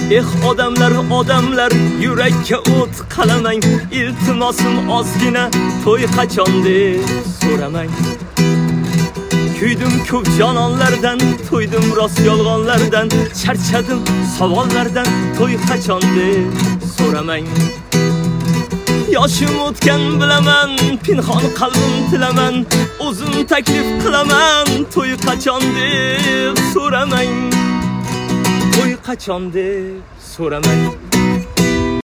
Odamlar yurakka o't qalamang. Iltimosim ozgina to'y qachon deb so'ramang. Kuydim ko'p jononlardan, to'ydim rost yolg'onlardan, charchadim savollardan, to'y qachon deb so'ramang. Yoshim o'tgan bilaman, pinhon qalbim tilaman, o'zim taklif qilaman, to'y qachon deb so'ramang. To'y qachon deb so'ramang.